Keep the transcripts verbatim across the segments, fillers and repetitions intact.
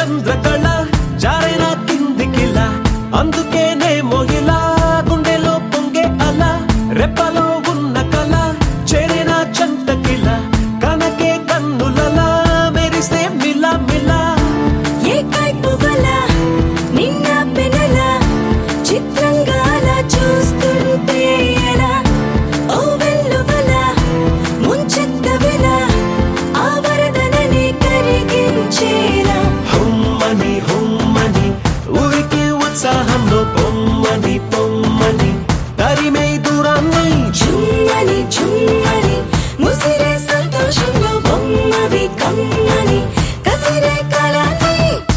చంద్రకళ జారైన కిందికిలా అందుకేనేమో ఇలా గుండెలో పొంగే అలా రెప్పలో ఉన్న కళ చేరిన చంటకిలా కనకే కన్నులలా మెరిసే మిలా మిలా ఏ కైపు వల నిన్న పెనల చిత్రంగా అలా చూస్తుంటే ఎలా ఓ వెల్లువల ముంచెత్త వెల ఆ వరదనని కరిగించేలా హుమ్మని హుమ్మని ఊరికి ఉత్సాహంలో పొమ్మని పొమ్మని తరిమే దూరాన్ని చుమ్మని చుమ్మని ముసిరే సంతోషంలో బొమ్మవి కమ్మని కసిరే కాలాన్ని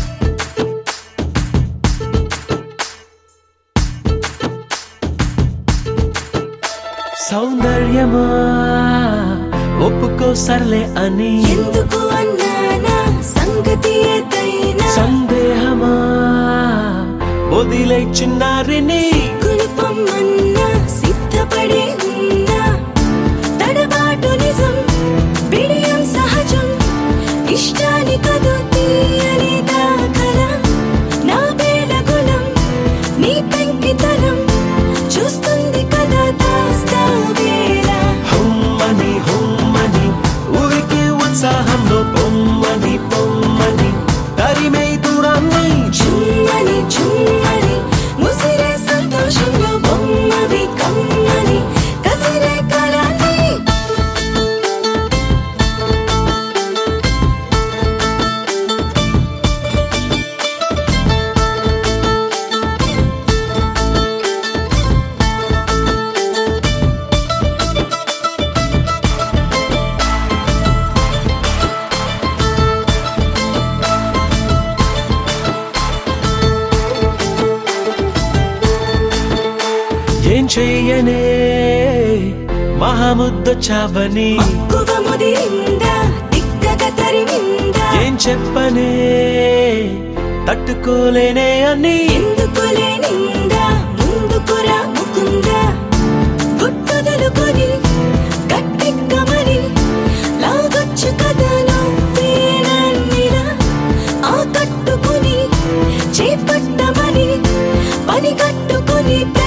సౌందర్యమా ఒప్పుకో సర్లే అని ఎందుకు అన్నానా సంగతి ఏదైనా సందేహమా వదిలే చిన్నారిని కులుపమ్మన్నా సిద్ధపడే ఉన్నా తడబాటు నిజం బిడియం సహజం ఇష్టాని కదు తీయని దాఖల నా వేళ గుణం నీ పెంకితనం చూస్తుంది కదా దాస్తా వేళ హుమ్మని హుమ్మని ఊరికి ఉత్సాహంలో పొమ్మని పొమ్మని తరిమే దూరాన్ని చుమ్మని చుమ్మని ముసిరే సంతోషంలో బొమ్మవి కమ్మని కసిరే కాలాన్ని ఏం చెయ్యనే మహాముద్దొచ్చావని మక్కువ ముదిరిందా దిక్కగా తరిమిందా ఏం చెప్పనే తట్టుకోలేనే అని ఎందుకు లేనిందా ముందుకురా ముకుందా గుట్టుదలుకొని గట్టెక్కమని లాగొచ్చు కదా నువ్వేనన్నిలా ఆ కట్టుకుని చేపట్టమని పని కట్టుకుని